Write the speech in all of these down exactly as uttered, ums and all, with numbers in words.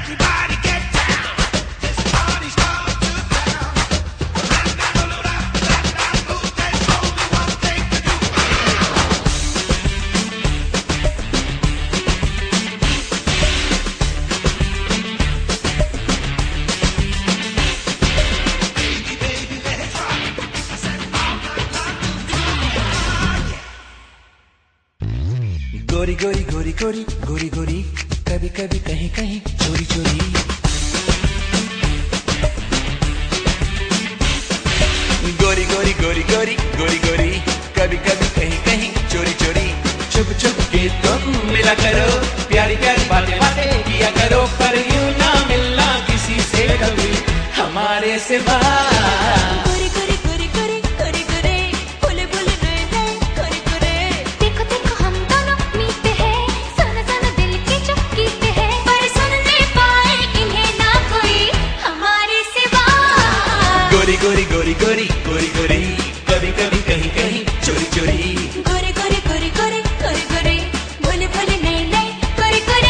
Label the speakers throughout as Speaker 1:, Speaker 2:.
Speaker 1: गोरी गोरी गोरी गोरी गोरी गोरी कभी कभी कहीं कहीं चोरी चोरी। गोरी गोरी गोरी गोरी गोरी गोरी कभी कभी कहीं कहीं चोरी चोरी। छुप छुप के तुम मिला करो, प्यारी प्यारी बातें बातें किया करो, पर यूं ना मिलना किसी से कभी हमारे सिवा। गोरी गोरी गोरी गोरी गोरी गोरी कभी कभी कहीं कहीं चोरी चोरी।
Speaker 2: गोरी गोरी गोरी गोरी गोरी गोरी भोले भोले नहीं नहीं गोरी गोरी।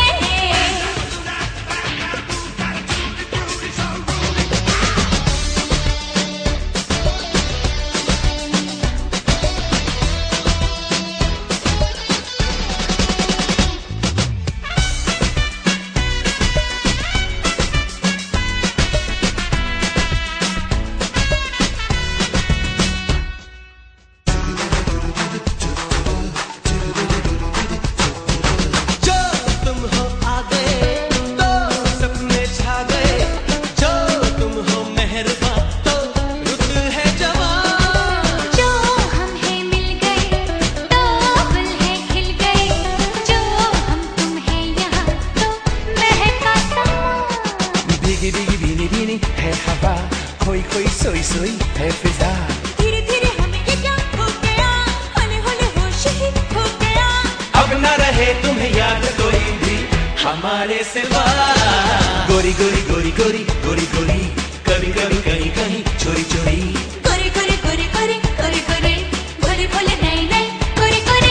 Speaker 1: भीगी भीगी भीनी भीनी है हवा, खोई खोई सोई सोई है फिजा।
Speaker 2: धीरे धीरे हमें ये क्या हो गया, होले होले होश ही हो गया।
Speaker 1: अब न रहे तुम्हें याद कोई भी हमारे सिवा। गोरी गोरी गोरी गोरी गोरी गोरी कभी कभी कहीं कहीं चोरी चोरी।
Speaker 2: गोरी गोरी गोरी गोरी गोरी गोरी भोले भोले नहीं नहीं गोरी गोरी।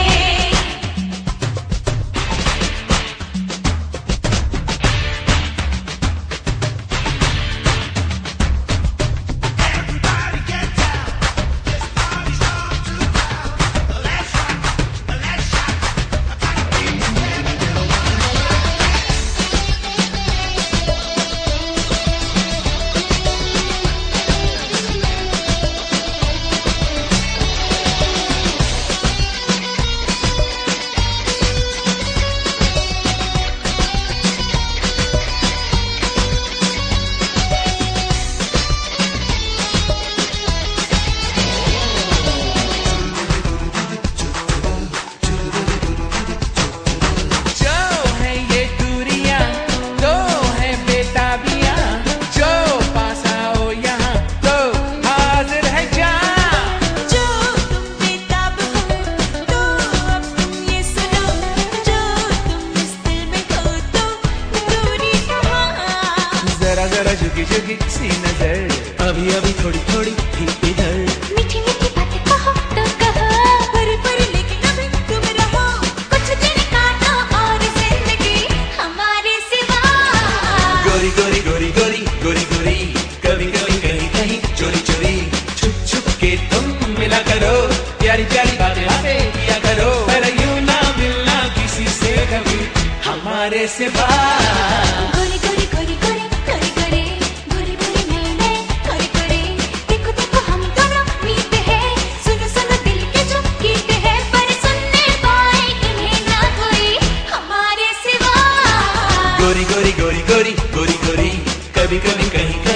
Speaker 1: जरा जरा झुकी झुकी सी नजर, अभी अभी थोड़ी थोड़ी थी इधर।
Speaker 2: मीठी मीठी बातें कहो तो कहो, पर पर लेकिन अभी तुम रहो, कुछ दिन काटो और जिंदगी हमारे सिवा।
Speaker 1: गोरी गोरी गोरी गोरी गोरी गोरी कभी कभी कहीं कहीं चोरी चोरी। छुप छुप के तुम मिला करो, प्यारी प्यारी बातें बातें किया करो, पर यूं ना मिलना किसी से कभी हमारे सिवा।
Speaker 2: गोरी गोरी गोरी गोरी गोरी गोरी गोरी गोरी नहीं नहीं गोरी गोरी। देखो देखो हम दोनों मीते हैं, सुनो सुनो दिल के जो गीत है, पर सुनने पाए इन्हें ना कोई हमारे सिवा।
Speaker 1: गोरी गोरी गोरी गोरी गोरी गोरी कभी कभी कहीं कहीं